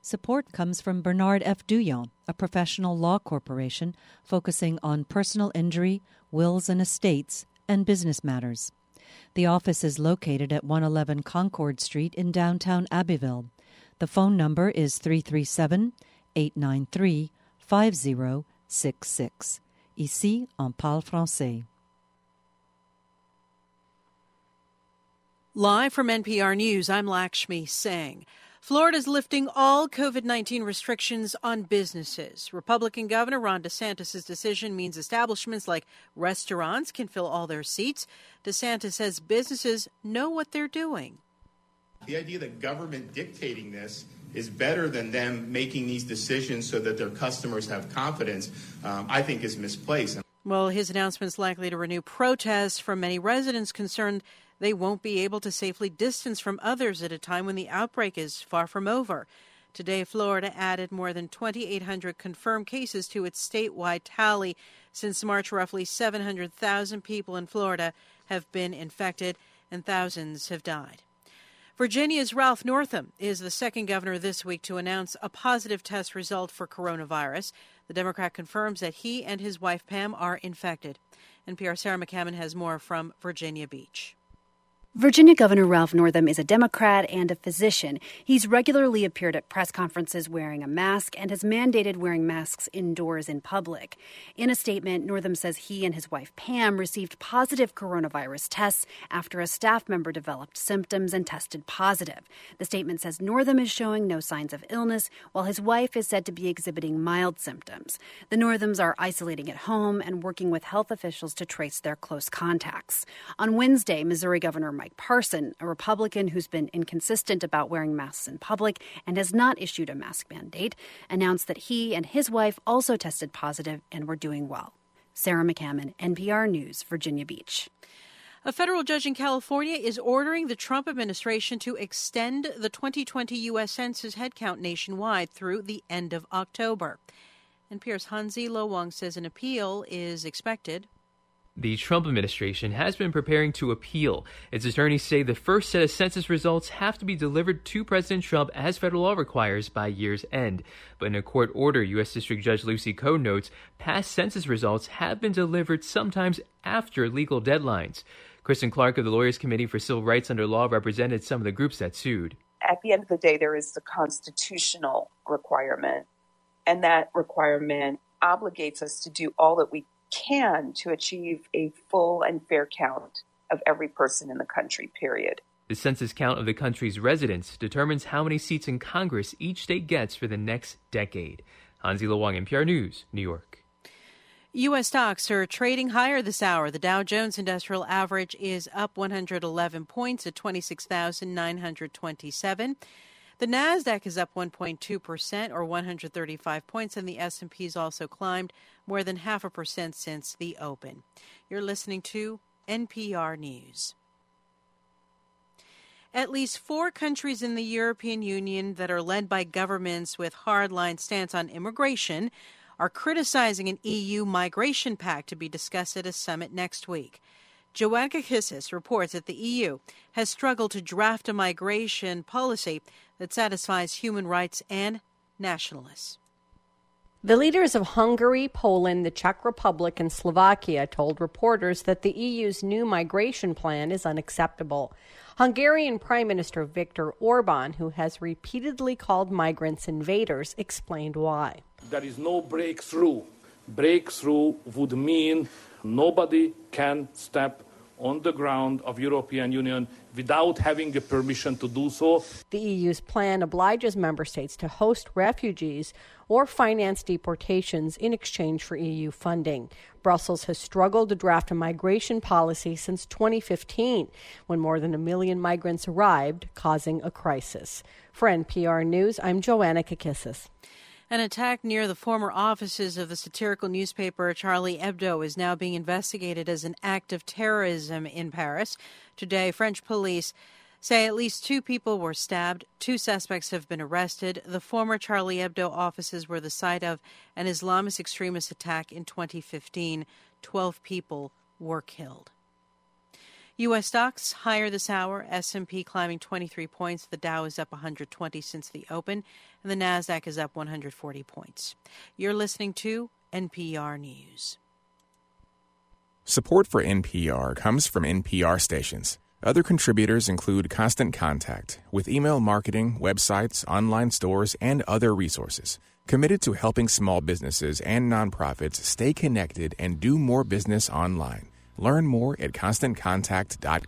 Support comes from Bernard F. Douillon, a professional law corporation focusing on personal injury, wills and estates, and business matters. The office is located at 111 Concord Street in downtown Abbeville. The phone number is 337-893-5066. Ici, on parle français. Live from NPR News, I'm Lakshmi Singh. Florida's lifting all COVID-19 restrictions on businesses. Republican Governor Ron DeSantis' decision means establishments like restaurants can fill all their seats. DeSantis says businesses know what they're doing. The idea that government dictating this is better than them making these decisions so that their customers have confidence, I think is misplaced. Well, his announcement's likely to renew protests from many residents concerned they won't be able to safely distance from others at a time when the outbreak is far from over. Today, Florida added more than 2,800 confirmed cases to its statewide tally. Since March, roughly 700,000 people in Florida have been infected and thousands have died. Virginia's Ralph Northam is the second governor this week to announce a positive test result for coronavirus. The Democrat confirms that he and his wife Pam are infected. NPR's Sarah McCammon has more from Virginia Beach. Virginia Governor Ralph Northam is a Democrat and a physician. He's regularly appeared at press conferences wearing a mask and has mandated wearing masks indoors in public. In a statement, Northam says he and his wife Pam received positive coronavirus tests after a staff member developed symptoms and tested positive. The statement says Northam is showing no signs of illness, while his wife is said to be exhibiting mild symptoms. The Northams are isolating at home and working with health officials to trace their close contacts. On Wednesday, Missouri Governor Mike Parson, a Republican who's been inconsistent about wearing masks in public and has not issued a mask mandate, announced that he and his wife also tested positive and were doing well. Sarah McCammon, NPR News, Virginia Beach. A federal judge in California is ordering the Trump administration to extend the 2020 U.S. Census headcount nationwide through the end of October. NPR's Hansi Lo Wang says an appeal is expected. The Trump administration has been preparing to appeal. Its attorneys say the first set of census results have to be delivered to President Trump as federal law requires by year's end. But in a court order, U.S. District Judge Lucy Koh notes past census results have been delivered sometimes after legal deadlines. Kristen Clark of the Lawyers Committee for Civil Rights Under Law represented some of the groups that sued. At the end of the day, there is the constitutional requirement, and that requirement obligates us to do all that we can to achieve a full and fair count of every person in the country, period. The census count of the country's residents determines how many seats in Congress each state gets for the next decade. Hansi Lo Wang, NPR News, New York. U.S. stocks are trading higher this hour. The Dow Jones Industrial Average is up 111 points at 26,927. The Nasdaq is up 1.2% or 135 points, and the S&P's also climbed more than 0.5% since the open. You're listening to NPR News. At least 4 countries in the European Union that are led by governments with hardline stance on immigration are criticizing an EU migration pact to be discussed at a summit next week. Joanna Kakissis reports that the EU has struggled to draft a migration policy that satisfies human rights and nationalists. The leaders of Hungary, Poland, the Czech Republic, and Slovakia told reporters that the EU's new migration plan is unacceptable. Hungarian Prime Minister Viktor Orban, who has repeatedly called migrants invaders, explained why. There is no breakthrough. Breakthrough would mean nobody can step on the ground of European Union without having a permission to do so. The EU's plan obliges member states to host refugees or finance deportations in exchange for EU funding. Brussels has struggled to draft a migration policy since 2015, when more than 1 million migrants arrived, causing a crisis. For NPR News, I'm Joanna Kakissis. An attack near the former offices of the satirical newspaper Charlie Hebdo is now being investigated as an act of terrorism in Paris. Today, French police say at least 2 people were stabbed. 2 suspects have been arrested. The former Charlie Hebdo offices were the site of an Islamist extremist attack in 2015. 12 people were killed. U.S. stocks higher this hour. S&P climbing 23 points. The Dow is up 120 since the open, and the Nasdaq is up 140 points. You're listening to NPR News. Support for NPR comes from NPR stations. Other contributors include Constant Contact, with email marketing, websites, online stores, and other resources, committed to helping small businesses and nonprofits stay connected and do more business online. Learn more at ConstantContact.com.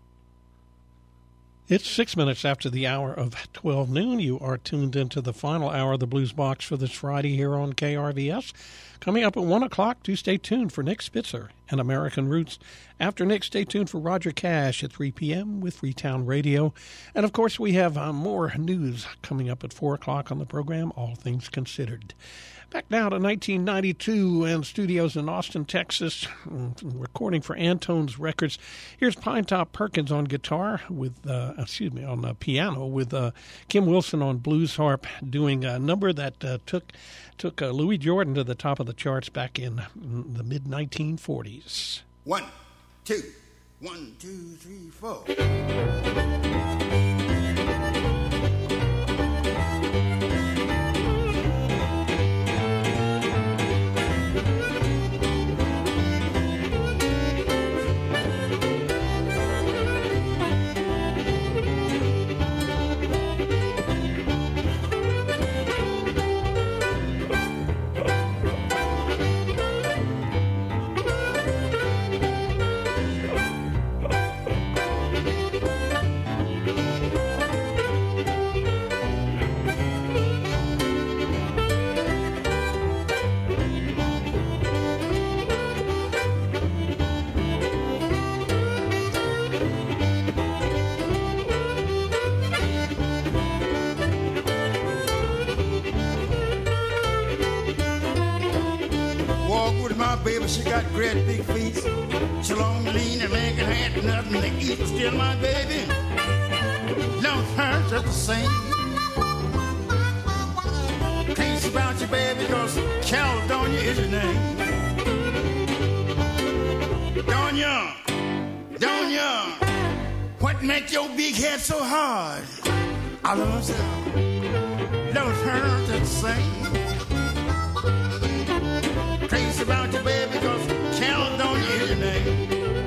It's 6 minutes after the hour of 12 noon. You are tuned into the final hour of the Blues Box for this Friday here on KRVS. Coming up at 1 o'clock, do stay tuned for Nick Spitzer and American Roots. After Nick, stay tuned for Roger Cash at 3 p.m. with Freetown Radio. And, of course, we have more news coming up at 4 o'clock on the program, All Things Considered. Back now to 1992 and studios in Austin, Texas, recording for Antone's Records. Here's Pinetop Perkins on guitar with, on piano with Kim Wilson on blues harp, doing a number that took Louis Jordan to the top of the charts back in the mid-1940s. 1, 2, 1, 2, 3, 4. She got great big feet, she long, lean, and leg and had nothing to eat. Still my baby, don't hurt just the same. Crazy about you, baby, cause Caledonia is your name. Donya, what make your big head so hard? I love you, don't hurt just the same. Crazy about you, baby, cause Caledonia is your name.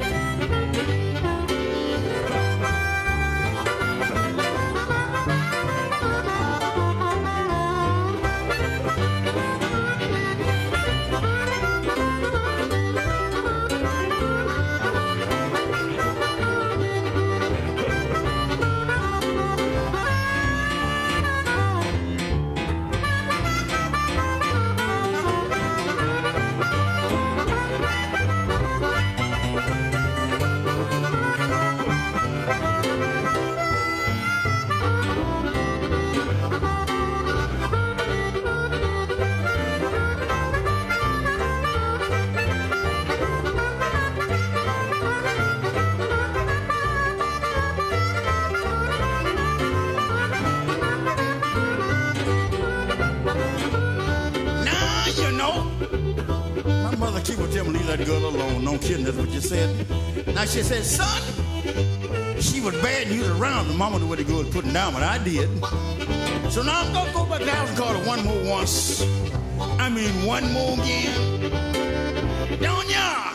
She would tell me, leave that girl alone. No kidding, that's what you said. Now she said, son, she was bad and you was around. The mama knew where to go and put him down, but I did. So now I'm gonna go back down and call her one more once. I mean, one more again. Donya,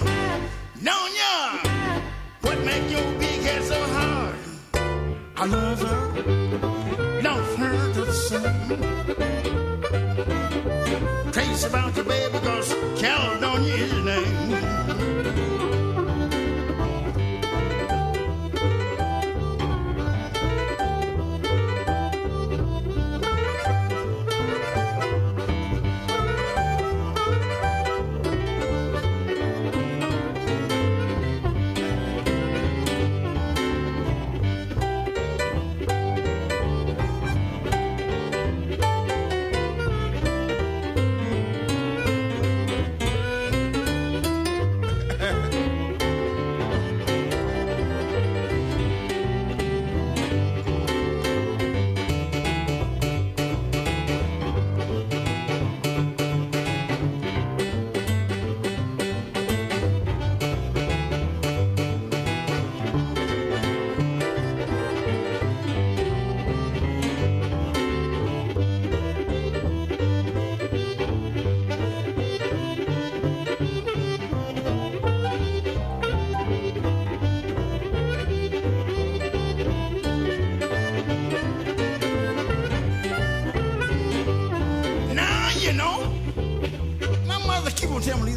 what make your big head so hard? I love her, love her the same. Crazy about you, baby, cause Caledonia is your name.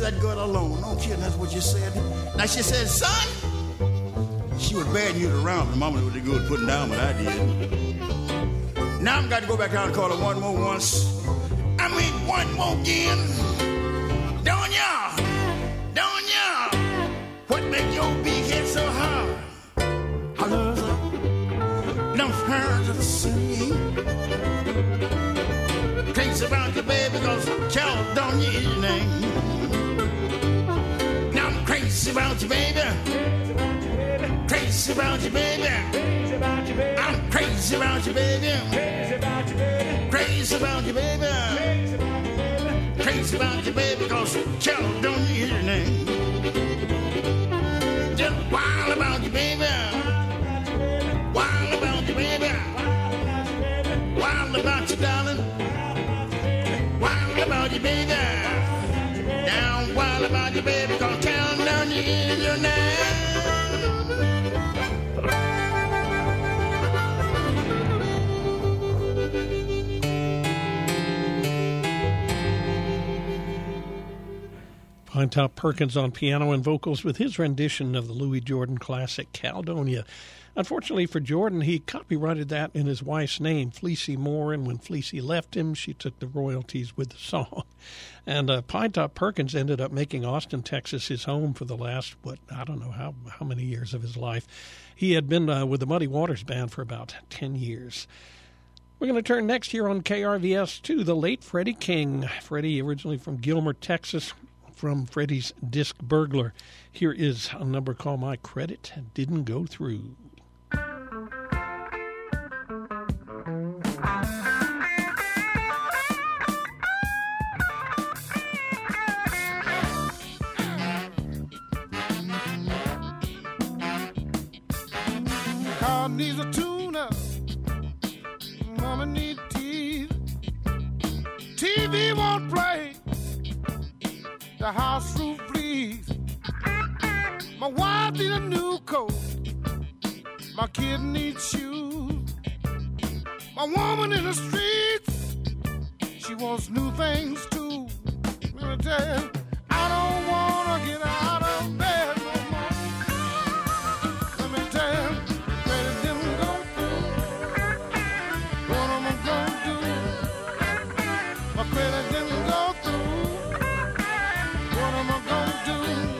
that girl alone. No kidding, that's what you said. Now she said, son, she was bad you around. The mama was good putting down what I did. Now I've got to go back out and call her one more again. Don't ya, what make your big head so hard? I love her, don't hurt her to see. Crazy about your baby, cause child don't you your name. Now I'm crazy about you, baby. Crazy about you, baby. I'm crazy about you, baby. Crazy about you, baby. Crazy about you, baby, cause child don't you your name. Just wild about you, baby. Wild about you, baby. Wild about you, darling. Wild about you, baby. Down wild about you, baby, cause child don't you your name. Pinetop Perkins on piano and vocals with his rendition of the Louis Jordan classic, Caledonia. Unfortunately for Jordan, he copyrighted that in his wife's name, Fleecy Moore, and when Fleecy left him, she took the royalties with the song. And Pinetop Perkins ended up making Austin, Texas his home for the last, I don't know how many years of his life. He had been with the Muddy Waters Band for about 10 years. We're going to turn next here on KRVS to the late Freddie King. Freddie, originally from Gilmer, Texas, from Freddie's Disc Burglar. Here is a number called My Credit Didn't Go Through. Car needs a tune-up. Mama need teeth. TV won't play. The house roof leaks. My wife needs a new coat. My kid needs shoes. My woman in the streets, she wants new things too. Let me tell you, I don't wanna get out of bed no more. Let me tell you, credit didn't go through. What am I gonna do? My credit didn't go through. What am I gonna do?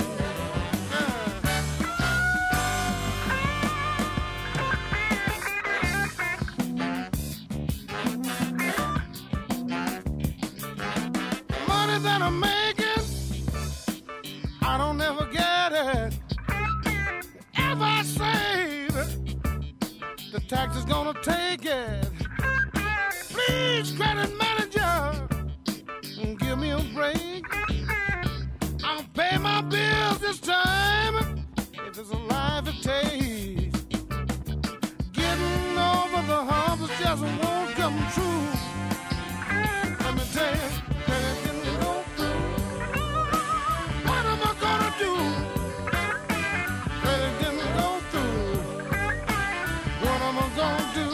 Money that I'm making, I don't ever get it. If I save it, the tax is gonna take it. Please, credit manager, give me a break. I'll pay my bills this time, if it's a life it takes. Getting over the hump just won't come true. Let me tell you, credit didn't go through. What am I gonna do? Credit didn't go through. What am I gonna do?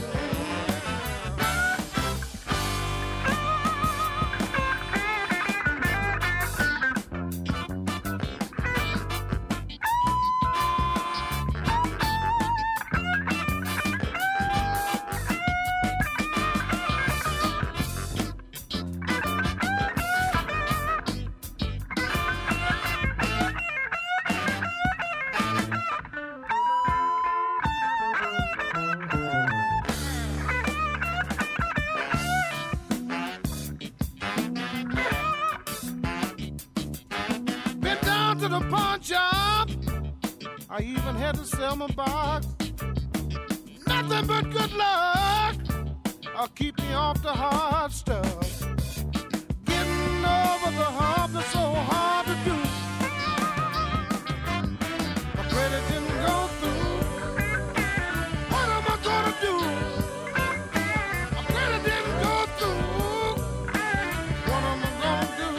Been down to the pawn shop. I even had to sell my box. Nothing but good luck. I'll keep me off the hard stuff. Getting over the hump is so hard to do. My credit didn't go through. What am I gonna do? My credit didn't go through. What am I gonna do?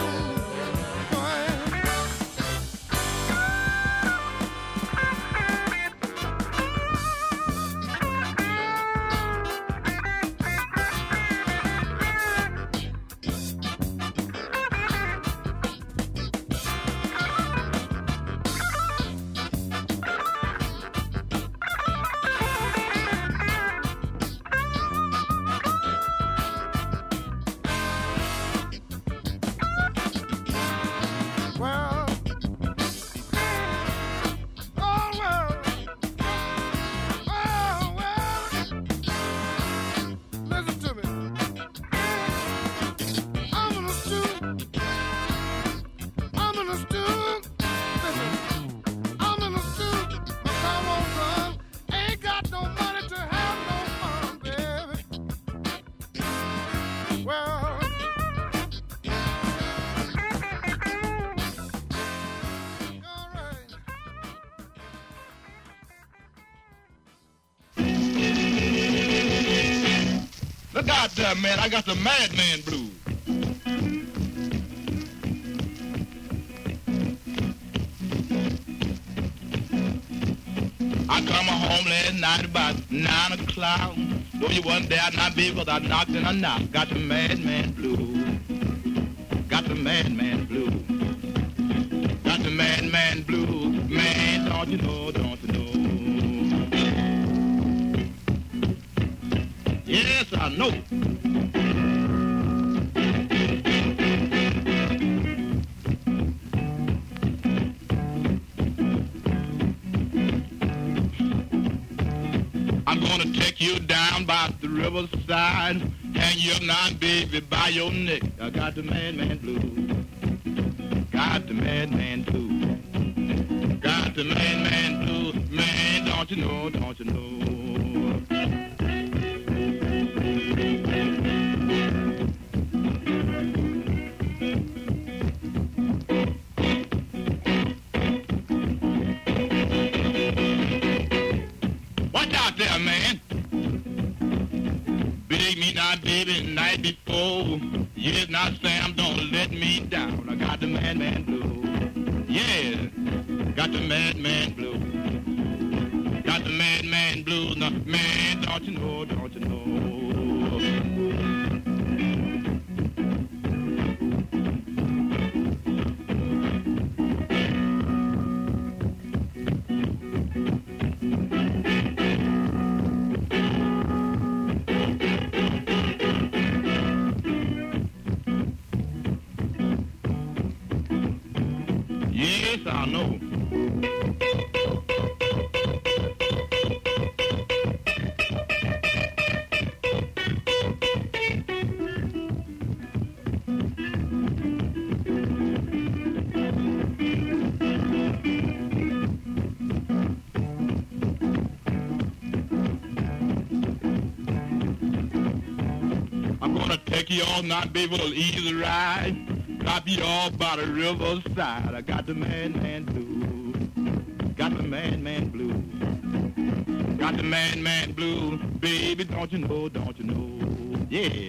out there, man. I got the madman blues. I come home last night about 9 o'clock. Though you wasn't there, not be, but I knocked and I knocked. Got the madman blues. Got the madman blues. Got the madman blues. Man, don't you know, don't you know? Yes, I know. I'm gonna take you down by the riverside, hang you up now, baby, by your neck. I got the madman blues. Got the madman blues. Got the madman blues. Man, don't you know, don't you know? Watch out there, man. Beg me not, baby, night before. Yes, now, Sam, don't let me down. I got the madman blues. Yeah, got the madman blues. Got the madman blues. Now, man, don't you know, don't you know? Yes, I know. I'm gonna take you all night, baby, a little easy ride. Drop you off by the riverside. I got the madman blues. Got the madman blues. Got the madman blues. Baby, don't you know, don't you know? Yeah.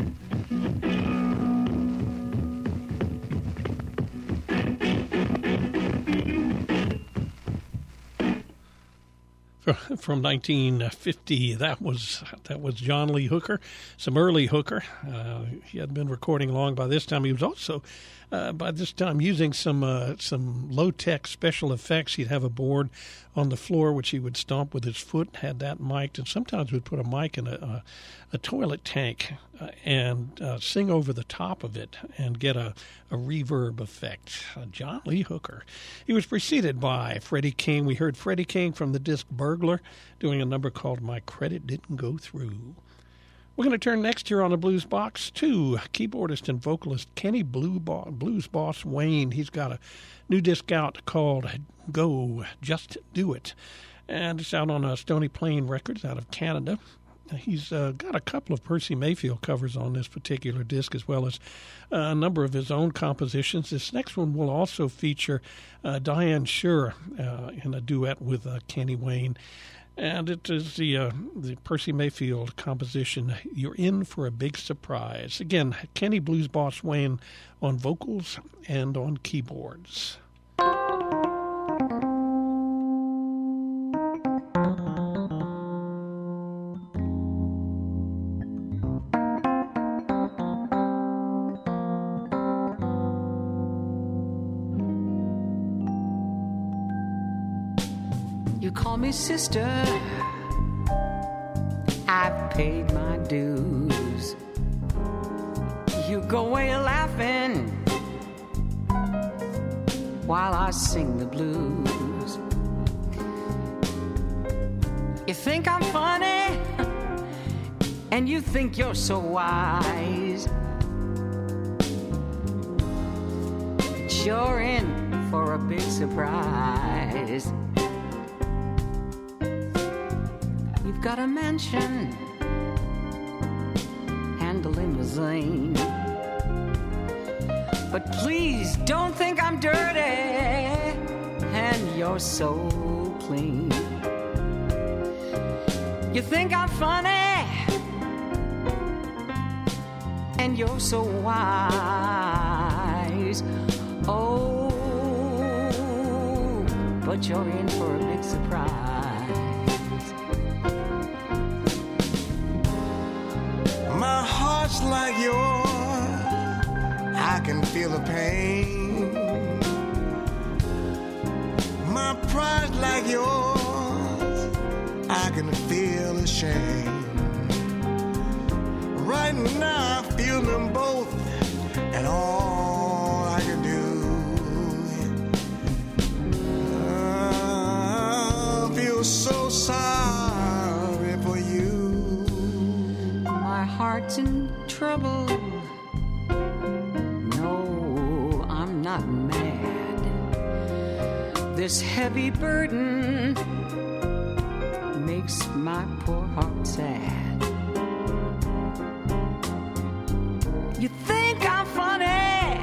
From 1950, that was John Lee Hooker, some early Hooker. He had been recording long by this time. He was also by this time using some low-tech special effects. He'd have a board on the floor which he would stomp with his foot, had that mic'd, and sometimes would put a mic in a toilet tank and sing over the top of it and get a reverb effect. John Lee Hooker. He was preceded by Freddie King. We heard Freddie King from the disc Burglar doing a number called My Credit Didn't Go Through. We're going to turn next here on the Blues Box to keyboardist and vocalist Kenny Blues Boss Wayne. He's got a new disc out called Go, Just Do It, and it's out on Stony Plain Records out of Canada. He's got a couple of Percy Mayfield covers on this particular disc, as well as a number of his own compositions. This next one will also feature Diane Shure in a duet with Kenny Wayne. And it is the Percy Mayfield composition, You're In for a Big Surprise. Again, Kenny Blues Boss Wayne on vocals and on keyboards. You call me sister, I've paid my dues. You go away laughing while I sing the blues. You think I'm funny, and you think you're so wise, but you're in for a big surprise. You've got a mansion, handling your zane, but please don't think I'm dirty, and you're so clean. You think I'm funny, and you're so wise. Oh, but you're in for a big surprise. My heart's like yours, I can feel the pain. My pride's like yours, I can feel the shame. Right now I feel them both, and all I can do feel so sorry for you. My heart's in trouble. No, I'm not mad. This heavy burden makes my poor heart sad. You think I'm funny,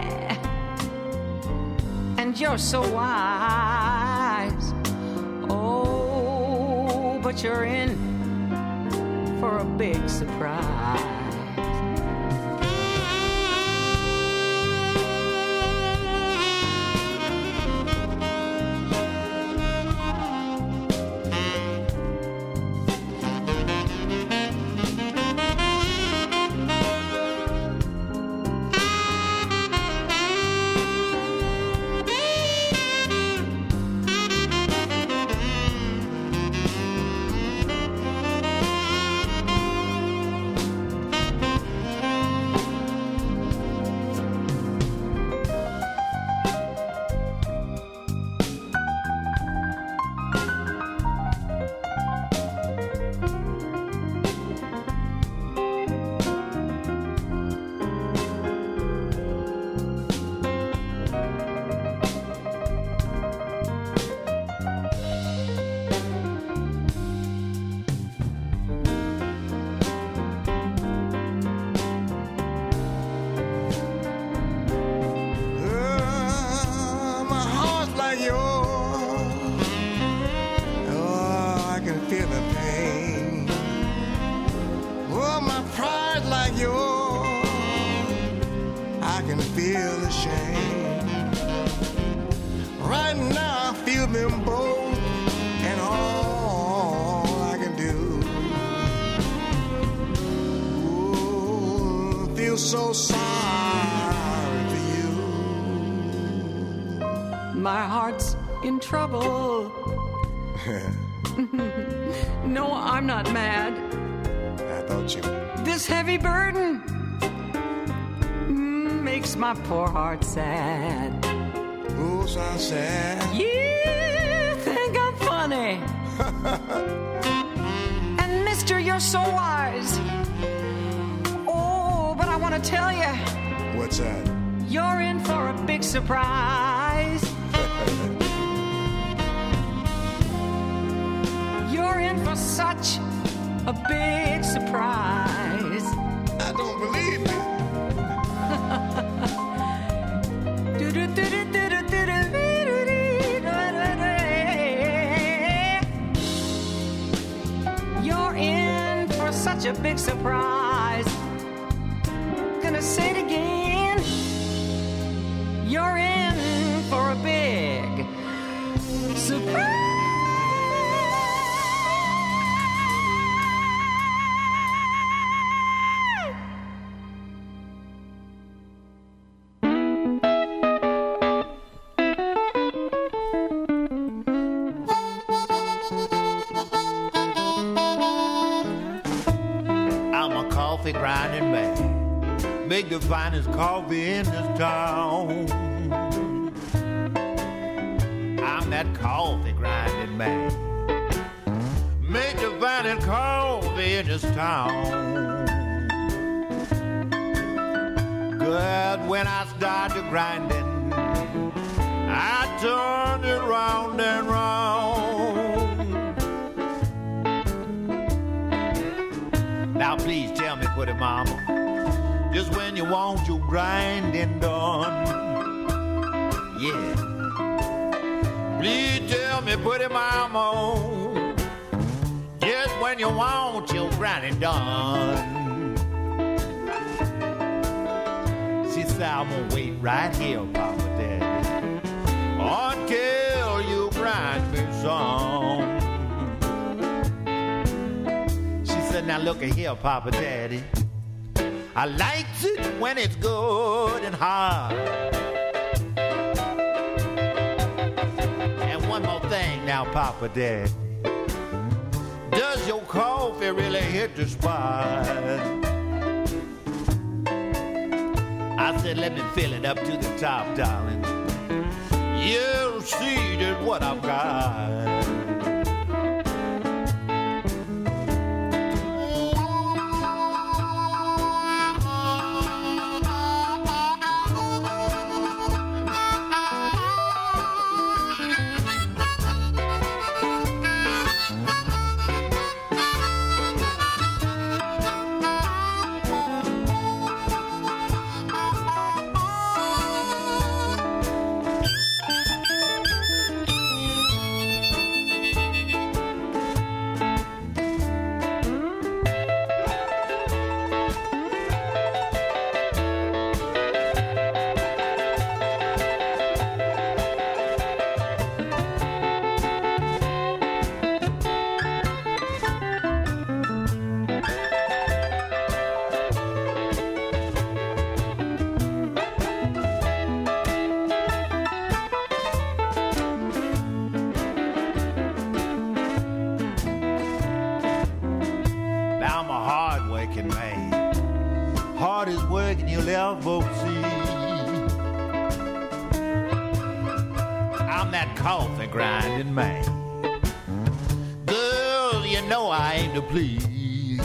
and you're so wise. Oh, but you're in for a big surprise. So sorry for you. My heart's in trouble. No, I'm not mad. I thought you. This heavy burden makes my poor heart sad. Oh, so sad. You think I'm funny. And mister, you're so wise. I want to tell you. What's that? You're in for a big surprise. You're in for such a big surprise. I don't believe it. You're in for such a big surprise. Gonna say it again. You're in for a big surprise. I'm a coffee grinding man. Make the finest coffee in this town. I'm that coffee grinding man. Make the finest coffee in this town. Good, when I started grinding, I turned it round and round. Now please tell me, pretty mama, just when you want your grinding done. Yeah. Please tell me, pretty mama, just when you want your grinding done. said, I'm gonna wait right here, Papa Daddy, until you grind me some. She said, now look at here, Papa Daddy, I likes it when it's good and hard. And one more thing now, Papa Daddy, does your coffee really hit the spot? I said, let me fill it up to the top, darling. You'll see just what I've got. I'm that coffee grinding man. Girl, you know I aim to please.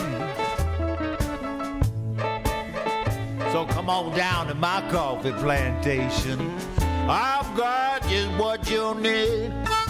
So come on down to my coffee plantation. I've got just what you need.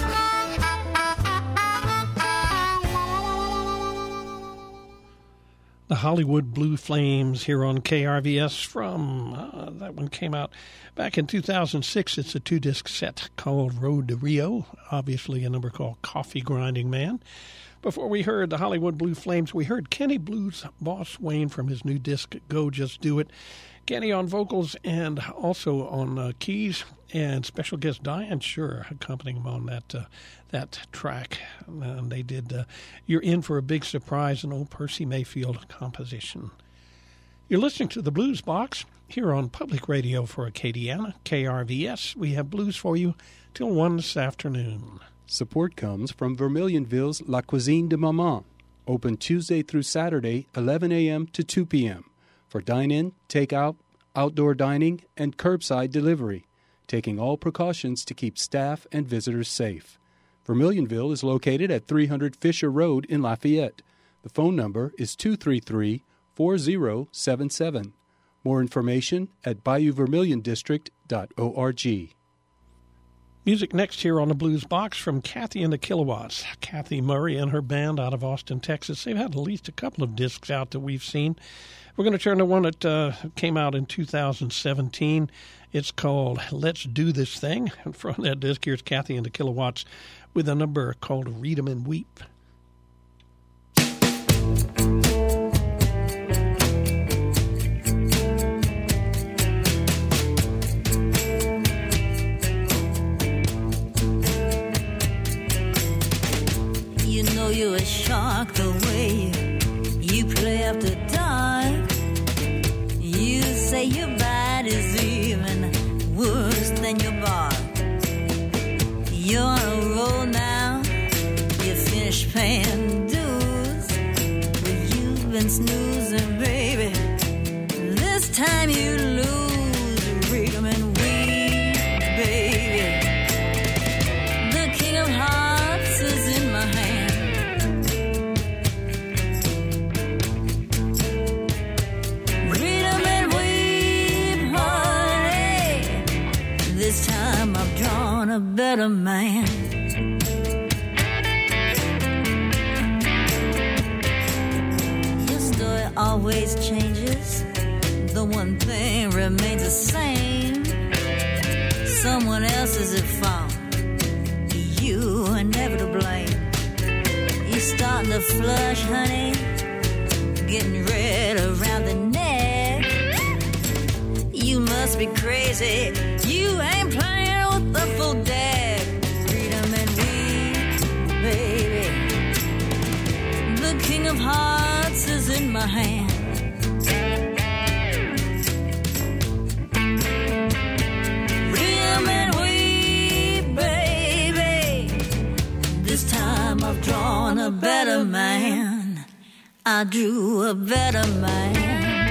The Hollywood Blue Flames here on KRVS from, that one came out back in 2006. It's a 2-disc set called Road to Rio, obviously a number called Coffee Grinding Man. Before we heard the Hollywood Blue Flames, we heard Kenny Blues Boss Wayne from his new disc, Go Just Do It. Kenny on vocals and also on keys, and special guest Diane Shure accompanying him on that track. And they did You're In for a Big Surprise, an old Percy Mayfield composition. You're listening to the Blues Box here on Public Radio for Acadiana, KRVS. We have blues for you till 1 this afternoon. Support comes from Vermilionville's La Cuisine de Maman, open Tuesday through Saturday, 11 a.m. to 2 p.m. for dine-in, take-out, outdoor dining, and curbside delivery, taking all precautions to keep staff and visitors safe. Vermilionville is located at 300 Fisher Road in Lafayette. The phone number is 233-4077. More information at BayouVermilionDistrict.org. Music next here on the Blues Box from Kathy and the Kilowatts. Kathy Murray and her band out of Austin, Texas. They've had at least a couple of discs out that we've seen. We're going to turn to one that came out in 2017. It's called Let's Do This Thing. And from that disc, here's Kathy and the Kilowatts with a number called Read 'em and Weep. You know you're a shark the way you play after dark. You say your bite is even worse than your bark. You're on a roll now, you finished paying dues, but you've been snoozing, baby. This time you lose, read 'em and weep, baby. The king of hearts is in my hand. Read 'em and weep, honey. This time I've drawn a better man. Your story always changes. The one thing remains the same. Someone else is at fault. You are never to blame. You starting to flush, honey, getting red around the neck. You You must be crazy. You ain't playing with the full deck. Freedom and weed, baby. The king of hearts is in my hand. Freedom and weed, baby. This time I've drawn a better man. I drew a better man.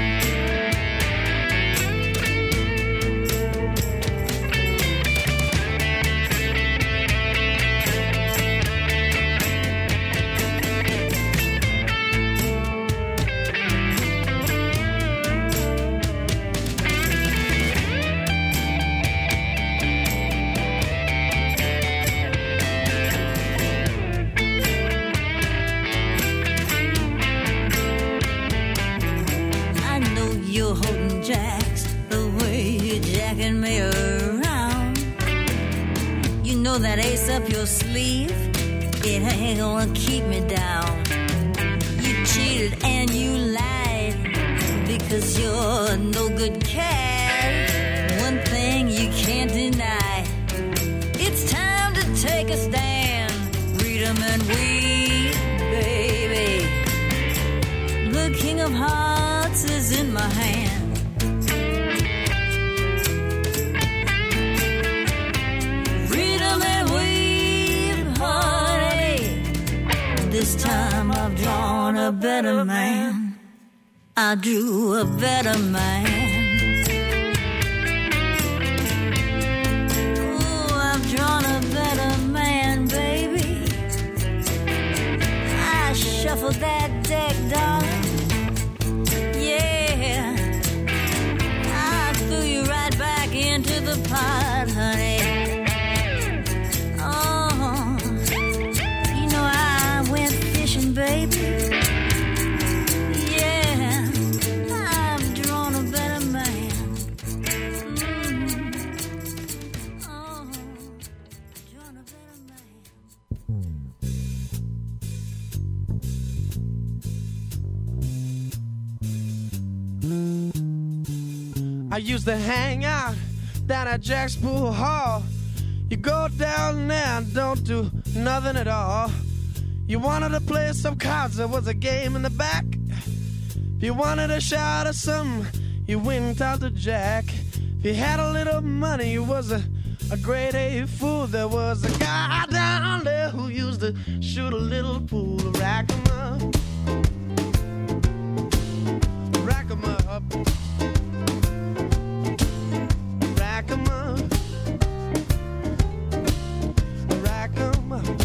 That ace up your sleeve, it ain't gonna keep me down. You cheated and you lied because you're no good cat. One thing you can't deny, it's time to take a stand. Freedom and weed, baby. The king of hearts is in my hand. This time I've drawn a better man. I drew a better man. Ooh, I've drawn a better man, baby. I shuffled that deck, darling. Yeah, I threw you right back into the pot, honey. Baby, yeah, I've drawn a better man. Oh, drawn a better man. I used to hang out down at Jack's Pool Hall. You go down there and don't do nothing at all. You wanted to play some cards, there was a game in the back. If you wanted a shot of something, you went out to Jack. If you had a little money, you was a grade A fool. There was a guy down there who used to shoot a little pool. Rack 'em up, rack 'em up, rack 'em up, rack 'em up.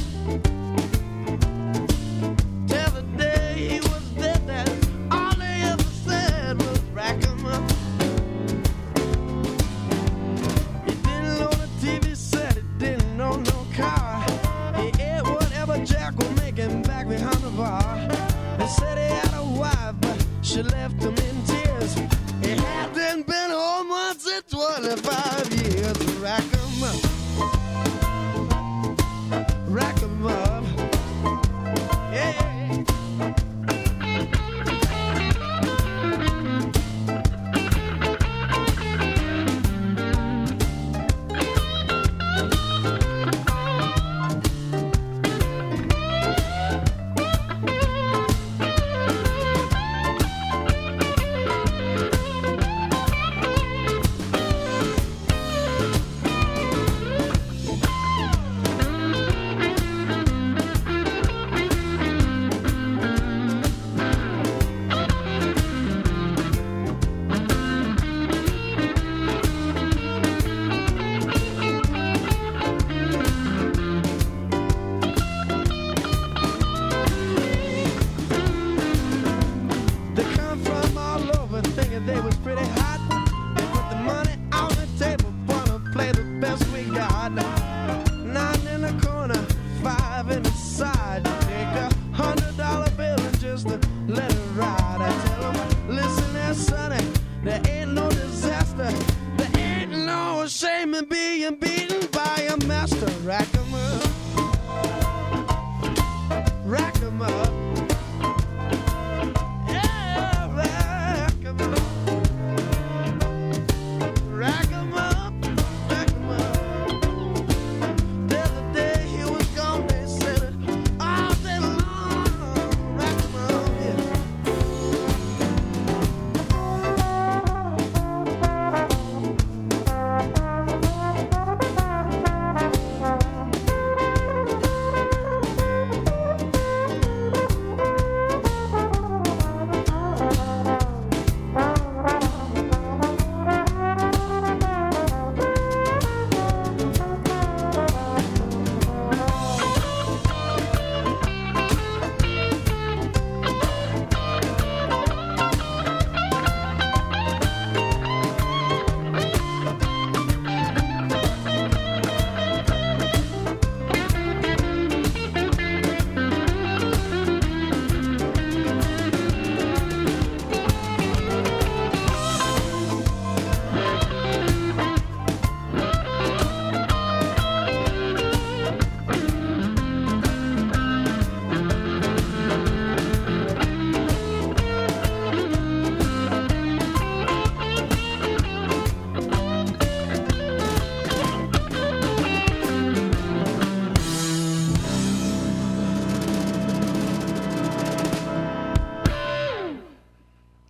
She left him in tears. He hadn't been home once in 25 years. Rack 'em up, rack 'em up, yeah.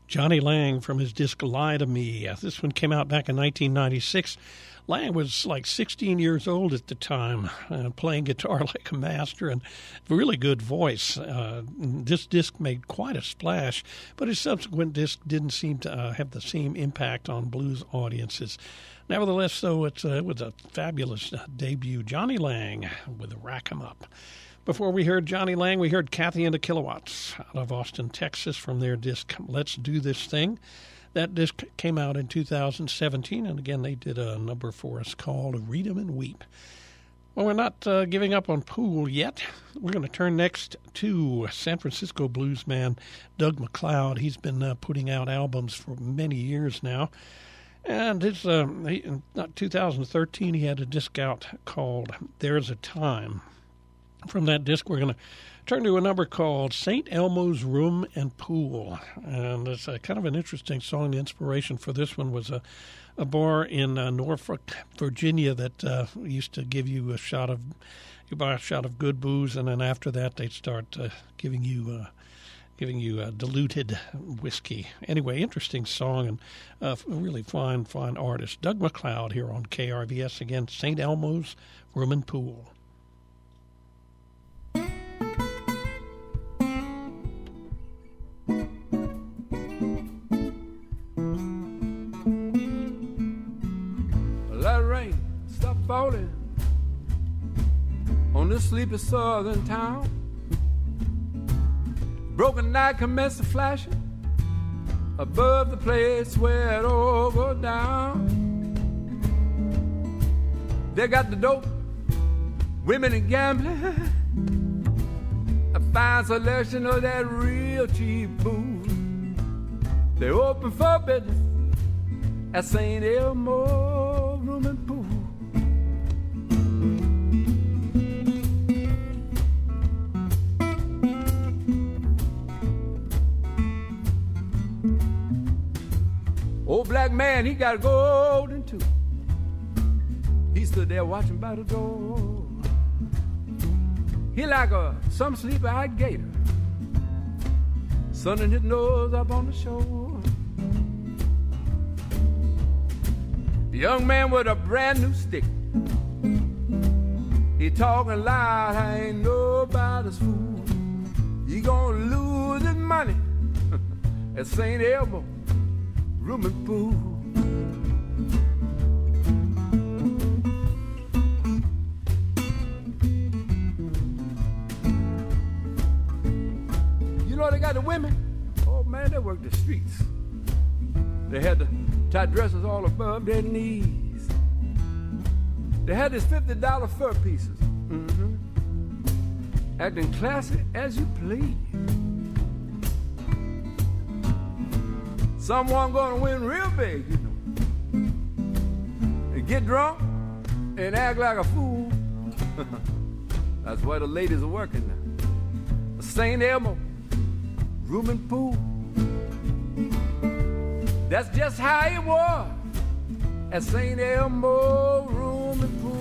Johnny Lang from his disc Lie to Me. This one came out back in 1996. Lang was like 16 years old at the time, playing guitar like a master and really good voice. This disc made quite a splash, but his subsequent disc didn't seem to have the same impact on blues audiences. Nevertheless, though, it was a fabulous debut. Johnny Lang with Rack 'Em Up. Before we heard Johnny Lang, we heard Kathy and the Kilowatts out of Austin, Texas, from their disc Let's Do This Thing. That disc came out in 2017, and again, they did a number for us called Read 'Em and Weep. Well, we're not giving up on Pool yet. We're going to turn next to San Francisco bluesman Doug MacLeod. He's been putting out albums for many years now. And in 2013, he had a disc out called There's a Time. From that disc, we're going to turn to a number called St. Elmo's Room and Pool. And it's kind of an interesting song. The inspiration for this one was a bar in Norfolk, Virginia that used to give you you buy a shot of good booze, and then after that they'd start giving you diluted whiskey. Anyway, interesting song and a really fine artist. Doug MacLeod here on KRVS. Again, St. Elmo's Room and Pool. Let rain stop falling on this sleepy southern town. Broken night commenced to flashing above the place where it all go down. They got the dope, women and gambling, a fine selection of that real cheap booze. They open for business at St. Elmo Room and Pool. Old black man, he got a golden tooth. He stood there watching by the door. He like some sleepy-eyed gator, sunning his nose up on the shore. The young man with a brand new stick, he talking loud, I ain't nobody's fool. He gonna lose his money at St. Elmo Room and Pool. You know they got the women, oh man, they work the streets. They had the tight dresses all above their knees. They had these $50 fur pieces, acting classy as you please. Someone gonna win real big, you know, and get drunk and act like a fool. That's why the ladies are working now. St. Elmo Room and Pool. That's just how it was at St. Elmo Room and Pool.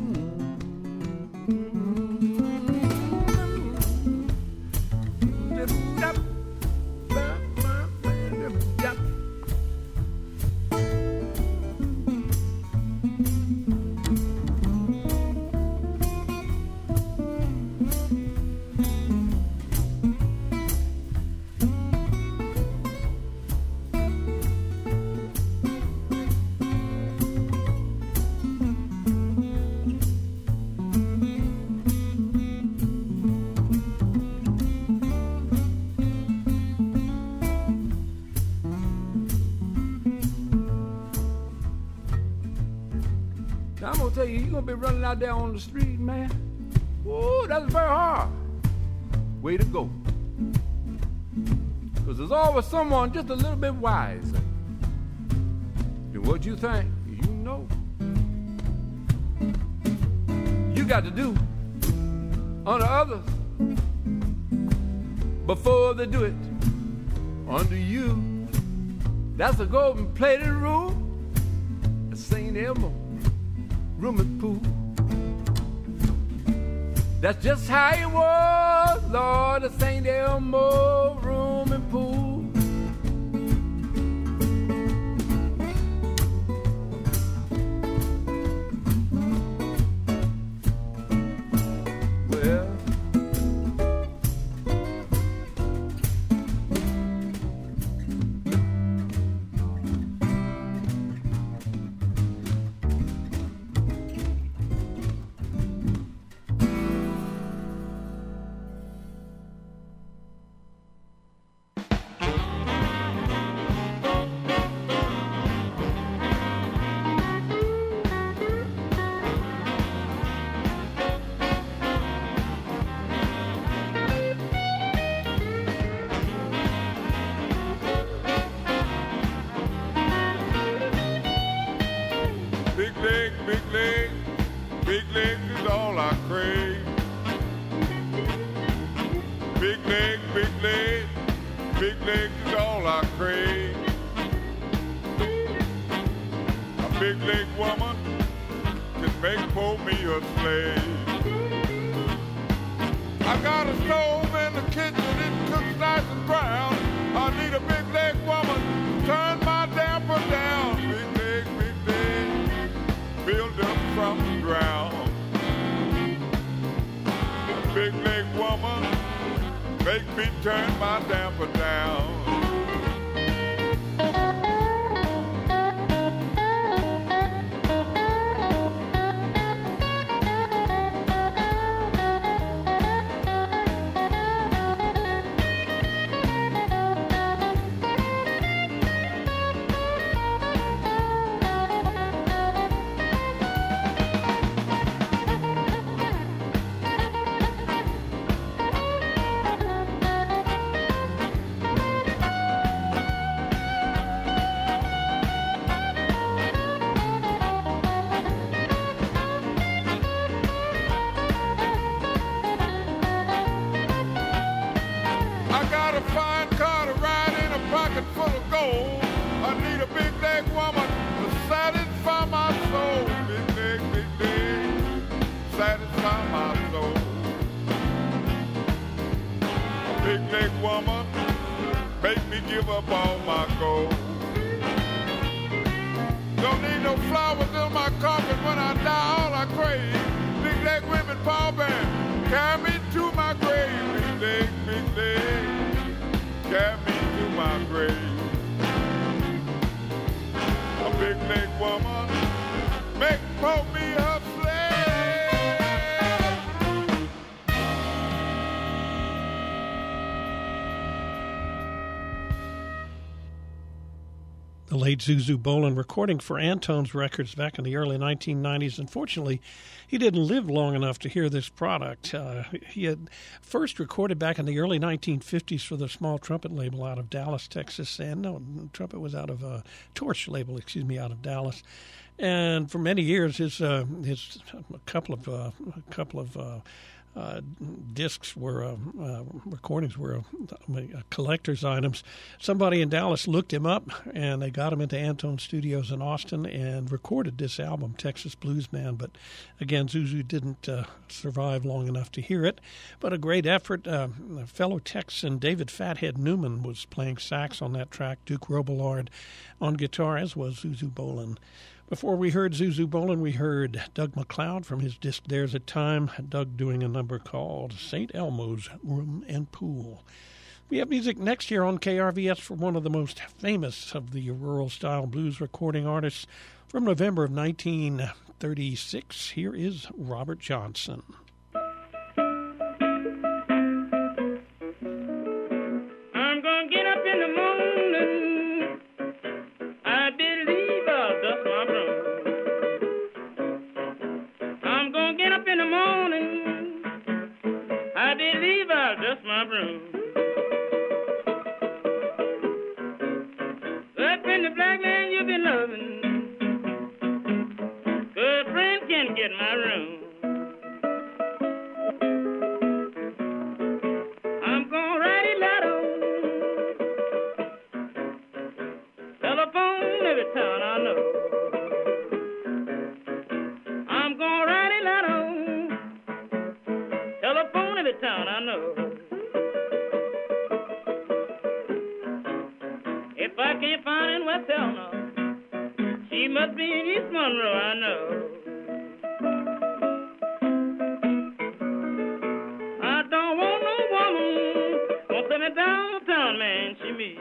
You're gonna be running out there on the street, man. Ooh, that's very hard. Way to go. Because there's always someone just a little bit wiser. And what you think, you know. You got to do unto others before they do it unto you. That's a golden plated rule at St. Elmo Room and Pool. That's just how it was, Lord, at St. Elmo Room and Pool. Big leg, big leg, big leg is all I crave. A big leg woman can make for me a slave. I got a stove in the kitchen, it cooks nice and brown. I need a big leg woman, turn my damper down. Big leg, build up from the ground. A big leg woman, make me turn my damper down. Late Zuzu Bolin recording for Antone's Records back in the early 1990s. Unfortunately, he didn't live long enough to hear this product. He had first recorded back in the early 1950s for the Small Trumpet label out of Dallas, Texas. And no, Trumpet was out of Torch label, out of Dallas. And for many years, his couple of discs were recordings were collector's items. Somebody in Dallas looked him up, and they got him into Antone Studios in Austin and recorded this album, Texas Blues Man. But again, Zuzu didn't survive long enough to hear it. But a great effort. Fellow Texan David Fathead Newman was playing sax on that track. Duke Robillard on guitar, as was Zuzu Bolin. Before we heard Zuzu Bolin, we heard Doug MacLeod from his disc There's a Time, Doug doing a number called St. Elmo's Room and Pool. We have music next year on KRVS for one of the most famous of the rural-style blues recording artists from November of 1936. Here is Robert Johnson. I'm gonna get up in the morning. I believe I'll dust my broom. I'm gonna get up in the morning. I believe I'll dust my broom. Up in the black man you've been loving, good friend can get my room. I'm gonna write it out. Telephone every town I know. I'm gonna write it out. Telephone every town I know. If I can't find in West Elma, she must be in East Monroe, I know. I don't want no woman won't send me downtown, man, she me.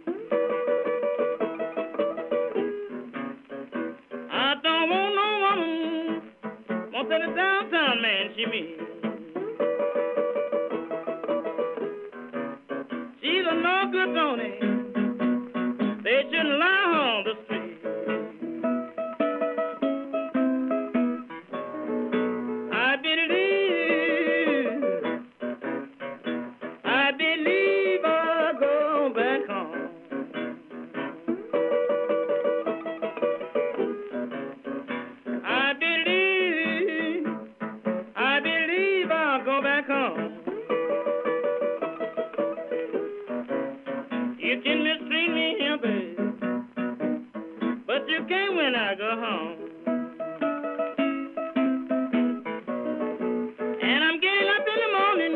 I don't want no woman won't send me downtown, man, she me. She's a no good Tony. They shouldn't lie on the street. I believe I'll go back home. I believe I'll go back home. You can mistreat me here, baby, but you can't when I go home. And I'm getting up in the morning.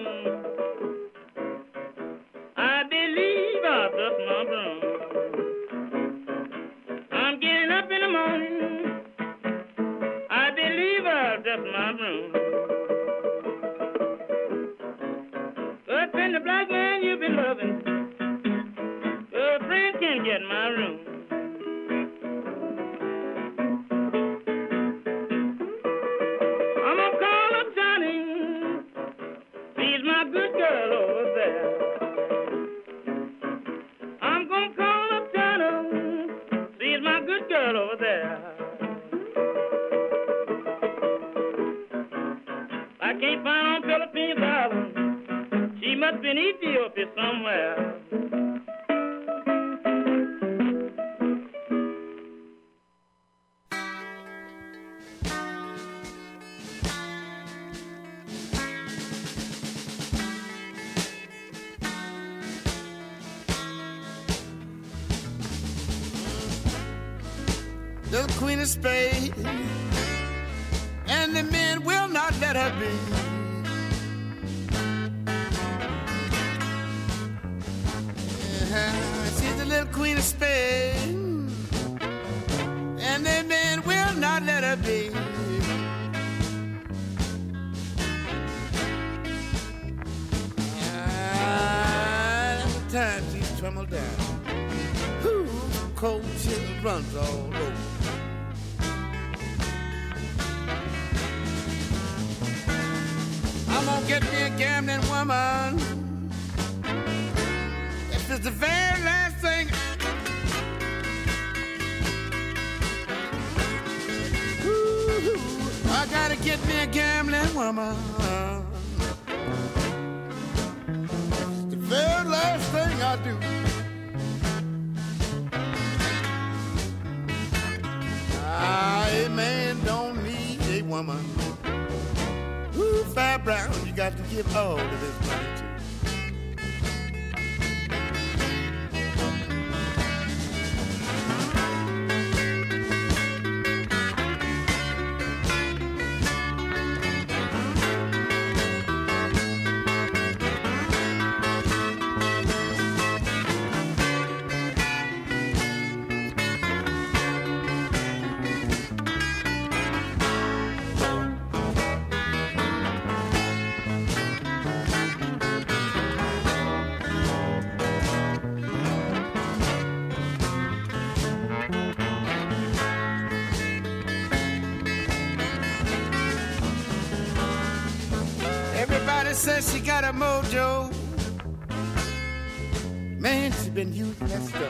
I believe I'll dust my broom. I'm getting up in the morning. I believe I'll dust my broom. But when the black man you've been loving, your friend can get my room. I'm gonna call up Johnny. She's my good girl over there. I'm gonna call up Johnny. She's my good girl over there. I can't find on Philippines Island. She must be in Ethiopia somewhere. The Queen of Spades, and the men will not let her be. She's the little Queen of Spades, and the men will not let her be. Every time she's trembled down, cold chill runs all over. I'm gonna get me a gambling woman. If it's the very last thing. Ooh, I gotta get me a gambling woman. It's the very last thing I do. A man don't need a woman. Ooh, Fire Brown, you got to give all of this money to. Says she got a mojo. Man, she been using that stuff.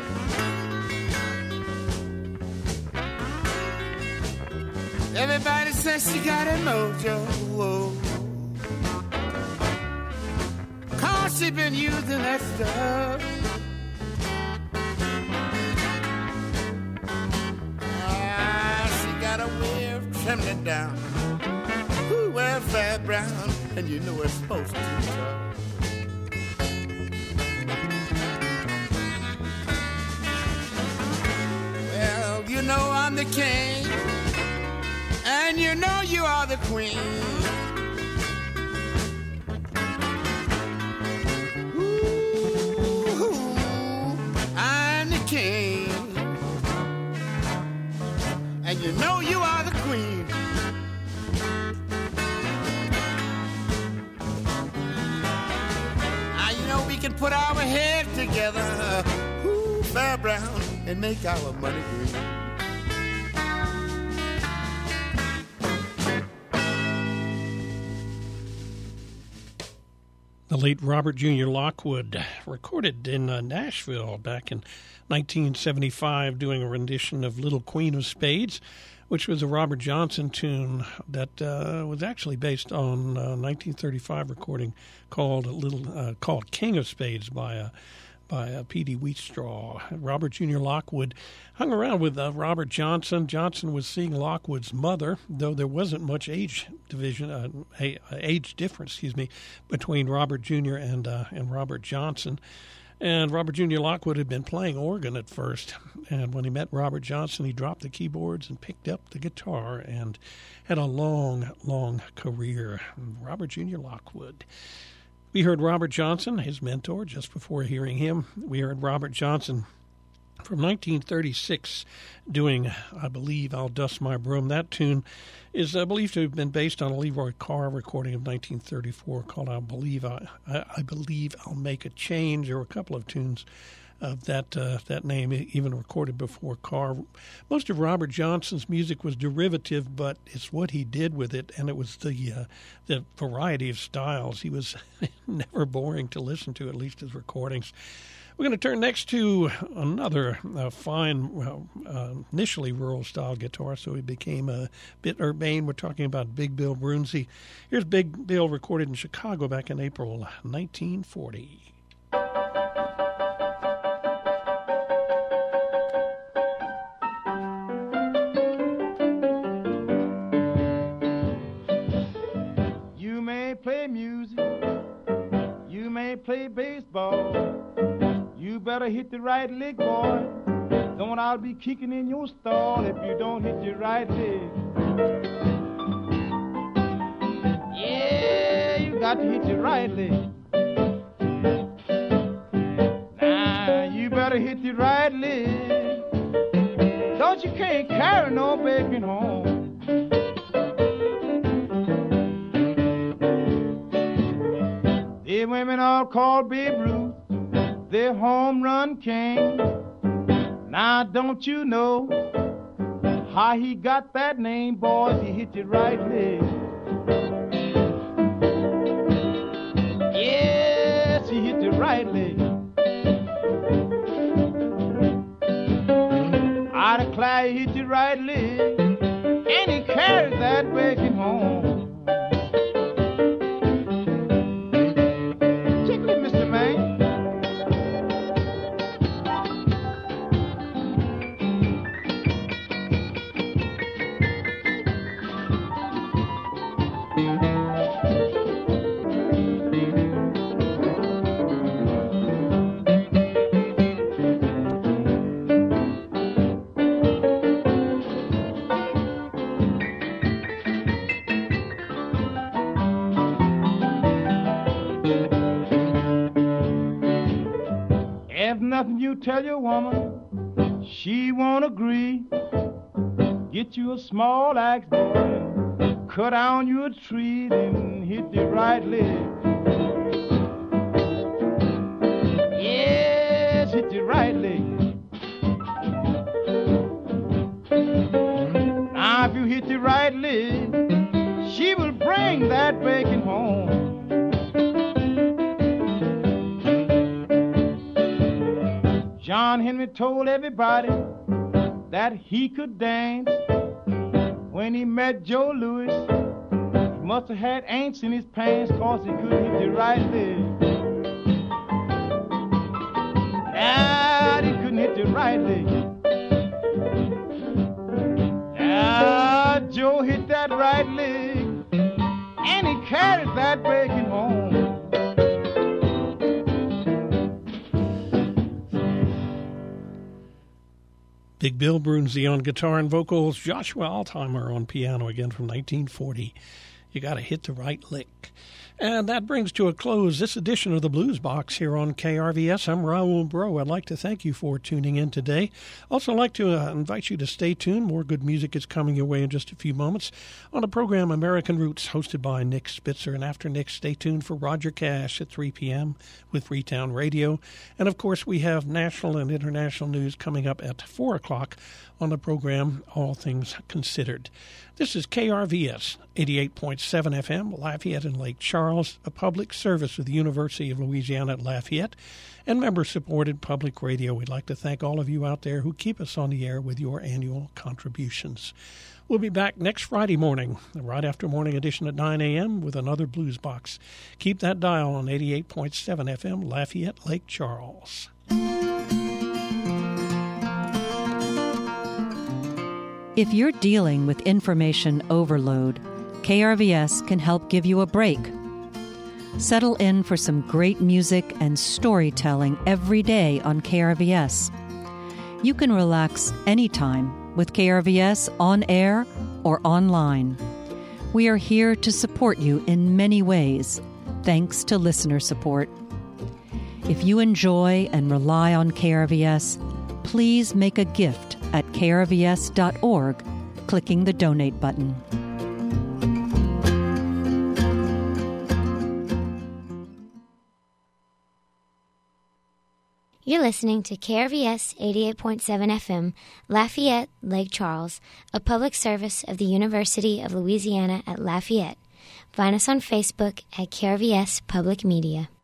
Everybody says she got a mojo. 'Cause she been using that stuff. She got a way of trembling down. Ooh, well, Fat Brown, and you know it's supposed to be tough. Well, you know I'm the king, and you know you are the queen. Ooh, I'm the king, and you know you are the queen. We can put our heads together, ooh, Fire Brown, and make our money green. The late Robert Jr. Lockwood recorded in Nashville back in 1975 doing a rendition of Little Queen of Spades, which was a Robert Johnson tune that was actually based on a 1935 recording called King of Spades by P.D. Wheatstraw. Robert Jr. Lockwood hung around with Robert Johnson. Johnson was seeing Lockwood's mother, though there wasn't much age difference, between Robert Jr. and Robert Johnson. And Robert Junior Lockwood had been playing organ at first. And when he met Robert Johnson, he dropped the keyboards and picked up the guitar and had a long, long career. Robert Junior Lockwood. We heard Robert Johnson, his mentor, just before hearing him. We heard Robert Johnson from 1936 doing, I Believe I'll Dust My Broom. That tune is believed to have been based on a Leroy Carr recording of 1934 called I Believe I'll Make a Change. There were a couple of tunes of that name, even recorded before Carr. Most of Robert Johnson's music was derivative, but it's what he did with it, and it was the variety of styles. He was never boring to listen to, at least his recordings. We're going to turn next to another fine, initially rural-style guitar, so he became a bit urbane. We're talking about Big Bill Broonzy. Here's Big Bill, recorded in Chicago back in April 1940. You may play music, you may play baseball, you better hit the right lick, boy. Don't I'll be kicking in your stall if you don't hit your right lick. Yeah, you got to hit your right lick. Now, you better hit the right lick. Don't you can't carry no bacon home. The women all call Babe Ruth their home run king. Now don't you know how he got that name, boys? He hit your right leg. Yes, he hit your right leg. I declare he hit your right leg, and he carried that bacon home. Nothing you tell your woman, she won't agree. Get you a small axe, boy, cut down you a tree, then hit the right leg. Yes, hit the right leg. Now if you hit the right leg, she will bring that bacon home. John Henry told everybody that he could dance. When he met Joe Louis, he must have had ants in his pants, cause he couldn't hit the right leg. Ah, he couldn't hit the right leg. Ah, Joe hit that right leg, and he carried that bacon home. Big Bill Broonzy on guitar and vocals, Joshua Altheimer on piano, again from 1940. You got to hit the right lick. And that brings to a close this edition of the Blues Box here on KRVS. I'm Raul Bro. I'd like to thank you for tuning in today. Also like to invite you to stay tuned. More good music is coming your way in just a few moments on the program American Roots, hosted by Nick Spitzer. And after Nick, stay tuned for Roger Cash at 3 p.m. with Freetown Radio. And, of course, we have national and international news coming up at 4 o'clock on the program All Things Considered. This is KRVS 88.7 FM, Lafayette and Lake Charles, a public service of the University of Louisiana at Lafayette, and member-supported public radio. We'd like to thank all of you out there who keep us on the air with your annual contributions. We'll be back next Friday morning, right after morning edition at 9 a.m. with another Blues Box. Keep that dial on 88.7 FM, Lafayette, Lake Charles. If you're dealing with information overload, KRVS can help give you a break. Settle in for some great music and storytelling every day on KRVS. You can relax anytime with KRVS on air or online. We are here to support you in many ways, thanks to listener support. If you enjoy and rely on KRVS, please make a gift at krvs.org, clicking the donate button. You're listening to KRVS 88.7 FM, Lafayette, Lake Charles, a public service of the University of Louisiana at Lafayette. Find us on Facebook at KRVS Public Media.